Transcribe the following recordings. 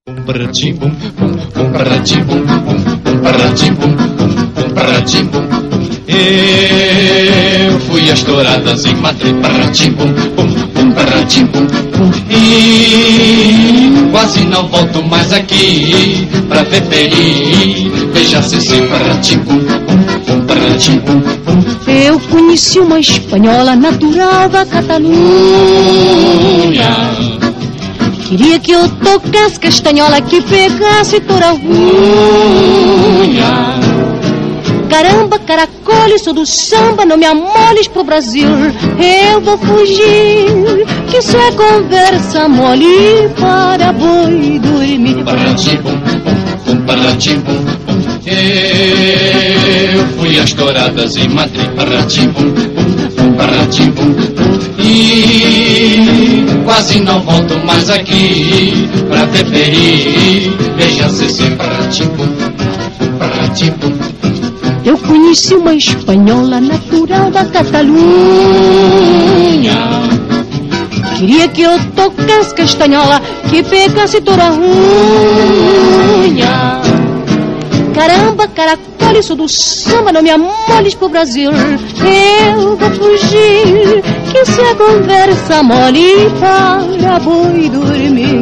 Eu fui às touradas em Madrid, e quase não volto mais aqui pra ver peri. Veja-se se eu conheci uma espanhola natural da Catalunha. Queria que eu tocasse castanhola, que pegasse toda a unha. Caramba, caracole, sou do samba, não me amoles pro Brasil. Eu vou fugir, que isso é conversa mole para boi dormir. Eu fui às touradas em Madrid, e quase não volto mais aqui pra ver peri. Veja-se se eu conheci uma espanhola natural da Catalunha. Queria que eu tocasse castanhola, que pegasse toda a unha. Caramba, caracole, sou do samba, não me amoles pro Brasil. Eu vou fugir, que isso é conversa mole para boi dormir.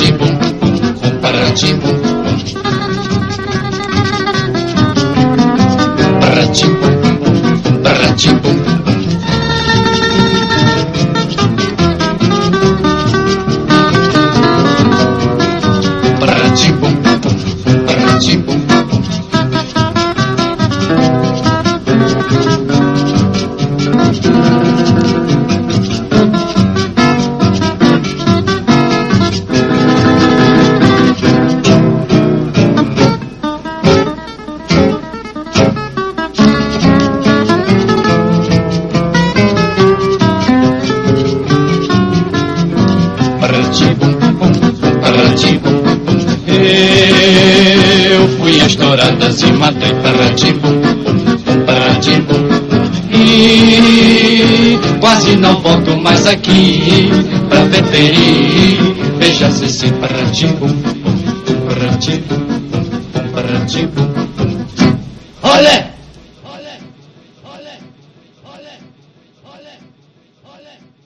Eu fui às touradas em Madrid, e quase não volto mais aqui pra ver peri. Veja-se se olé!